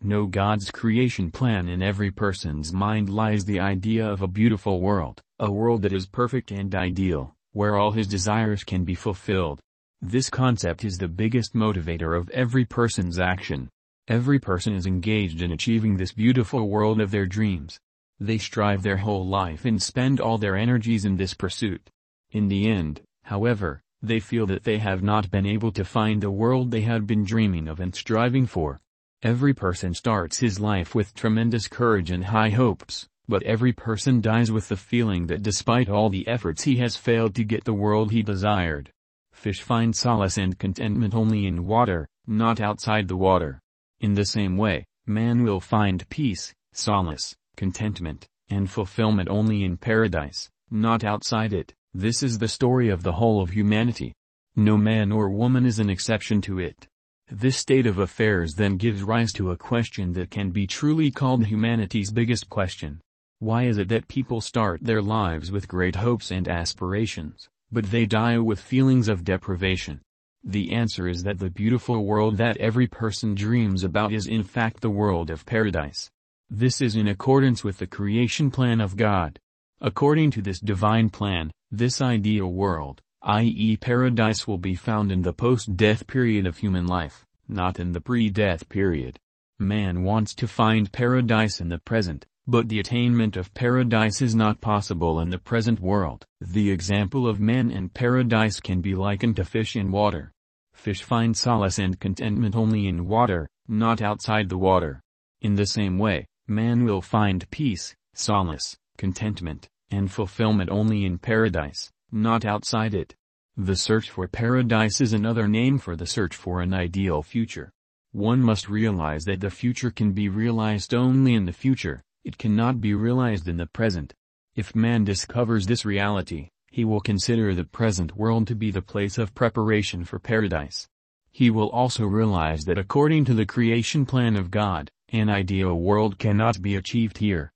know God's creation plan. In every person's mind lies the idea of a beautiful world, a world that is perfect and ideal, where all his desires can be fulfilled. This concept is the biggest motivator of every person's action. Every person is engaged in achieving this beautiful world of their dreams. They strive their whole life and spend all their energies in this pursuit. In the end, however, they feel that they have not been able to find the world they had been dreaming of and striving for. Every person starts his life with tremendous courage and high hopes, but every person dies with the feeling that despite all the efforts he has failed to get the world he desired. Fish find solace and contentment only in water, not outside the water. In the same way, man will find peace, solace, contentment, and fulfillment only in paradise, not outside it. This is the story of the whole of humanity. No man or woman is an exception to it. This state of affairs then gives rise to a question that can be truly called humanity's biggest question. Why is it that people start their lives with great hopes and aspirations, but they die with feelings of deprivation? The answer is that the beautiful world that every person dreams about is in fact the world of paradise. This is in accordance with the creation plan of God. According to this divine plan, this ideal world, i.e. paradise, will be found in the post-death period of human life, not in the pre-death period. Man wants to find paradise in the present, but the attainment of paradise is not possible in the present world. The example of man and paradise can be likened to fish in water. Fish find solace and contentment only in water, not outside the water. In the same way, man will find peace, solace, contentment, and fulfillment only in paradise, not outside it. The search for paradise is another name for the search for an ideal future. One must realize that the future can be realized only in the future, it cannot be realized in the present. If man discovers this reality, he will consider the present world to be the place of preparation for paradise. He will also realize that according to the creation plan of God, an ideal world cannot be achieved here,